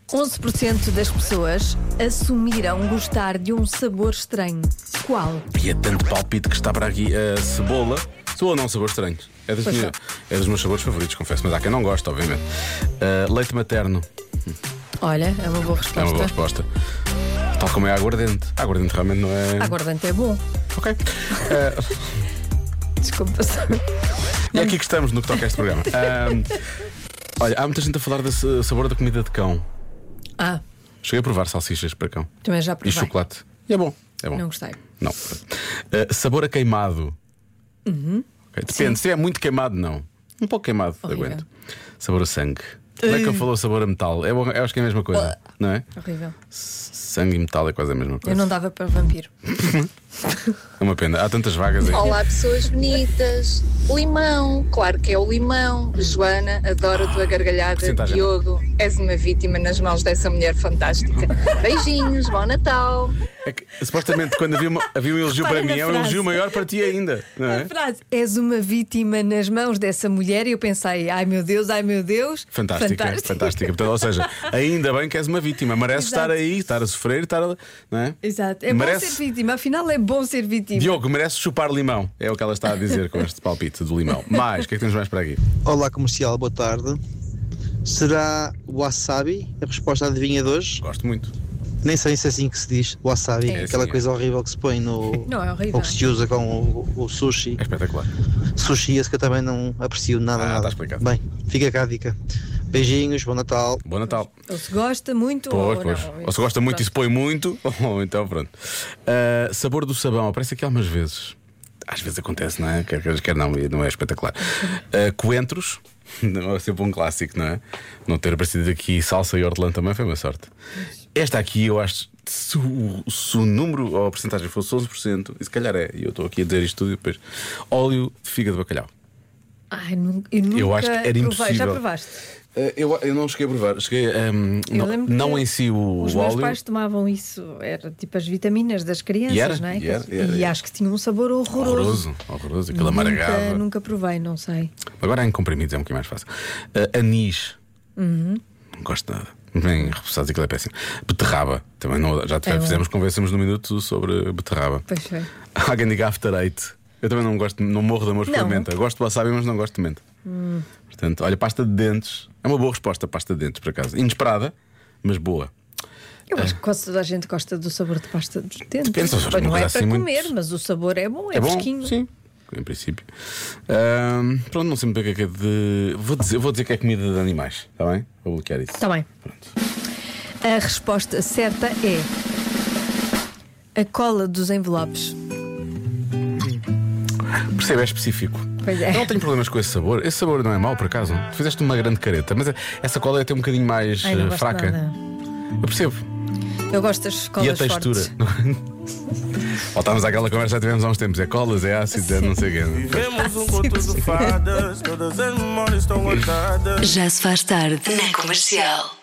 11% das pessoas assumiram gostar de um sabor estranho. Qual? E é tanto palpite que está para aqui a cebola. Cebola não, sabores estranhos. É dos meus sabores favoritos, confesso. Mas há quem não gosta, obviamente. Leite materno. Olha, é uma boa resposta. É uma boa resposta. Tal como é a aguardente. A aguardente realmente não é. A aguardente é bom. Ok. Desculpa. E é aqui que estamos no que toca a este programa. Olha, há muita gente a falar desse sabor da comida de cão. Cheguei a provar salsichas para cão. Também já provei. E chocolate. E é bom. É bom. Não gostei. Não. Sabor a queimado. Okay. Depende, se é muito queimado, não. Um pouco queimado, aguento. Sabor a sangue. Como é que eu falou sabor a metal? Eu acho que é a mesma coisa, não é? Horrível. Sangue e metal é quase a mesma coisa. Eu não dava para vampiro. É uma pena, há tantas vagas aí. Olá, pessoas bonitas. Limão, claro que é o limão. Joana, adoro a tua gargalhada. Diogo, és uma vítima nas mãos dessa mulher fantástica. Beijinhos, bom Natal. É que, supostamente, quando havia um elogio para mim, é um elogio maior para ti ainda, não é? A frase, és uma vítima nas mãos dessa mulher, e eu pensei, ai meu Deus. Fantástica. Portanto, ou seja, ainda bem que és uma vítima, merece estar aí, estar a sofrer, não é? Exato, é bom ser vítima, afinal é bom ser vítima. Diogo, merece chupar limão, é o que ela está a dizer com este palpite do limão. Mais, o que é que temos mais para aqui? Olá, comercial, boa tarde. Será wasabi a resposta adivinha de hoje? Gosto muito. Nem sei se é assim que se diz, wasabi, aquela coisa horrível que se põe no. Não, é horrível. Ou que se usa com o sushi. É espetacular. Sushi, esse que eu também não aprecio nada. Está explicado. Bem, fica cá a dica. Beijinhos, bom Natal. Bom Natal. Ou se gosta muito pois. ou não. Ou se gosta muito e se põe muito, ou então pronto. Sabor do sabão, aparece aqui algumas vezes. Às vezes acontece, não é? Quer não é espetacular. Coentros, é sempre um clássico, não é? Não ter aparecido aqui salsa e hortelã também foi uma sorte. Esta aqui eu acho, se o número ou a porcentagem fosse 11%, e se calhar é, e eu estou aqui a dizer isto tudo e depois, óleo de fígado de bacalhau. Ai, eu acho que era impossível. Já provaste? Eu não cheguei a provar. Não em si o os óleo. Os meus pais tomavam isso. Era tipo as vitaminas das crianças, não é? E acho que tinha um sabor horroroso. Aquilo amargava. Nunca provei, não sei. Agora em comprimidos é um bocadinho mais fácil. Anis. Não gosto de nada. Bem repousados, aquilo é péssimo. Beterraba. Também não, já fizemos conversamos no minuto sobre beterraba. Pois foi. Alguém diga after eight. Eu também não gosto, não morro de amor por menta. Gosto de wasabi, mas não gosto de menta. Portanto, olha, pasta de dentes. É uma boa resposta, pasta de dentes, por acaso. Inesperada, mas boa. Eu acho que quase toda a gente gosta do sabor de pasta de dentes. Depende, não é para assim comer, mas o sabor é bom, é fresquinho. Sim, em princípio. Pronto, não sei muito bem o que é de. Vou dizer que é comida de animais, está bem? Vou bloquear isso. Está bem. Pronto. A resposta certa é a cola dos envelopes. Percebe, é específico. Pois é. Não tenho problemas com esse sabor. Esse sabor não é mau, por acaso. Tu fizeste uma grande careta, mas essa cola é até um bocadinho mais fraca. Eu percebo. Eu gosto das colas. E a textura. Voltámos àquela conversa que já tivemos há uns tempos. É colas, é ácido, é não sei o quê. Vivemos um conto de fadas, todas as memórias estão guardadas. Já se faz tarde na Comercial.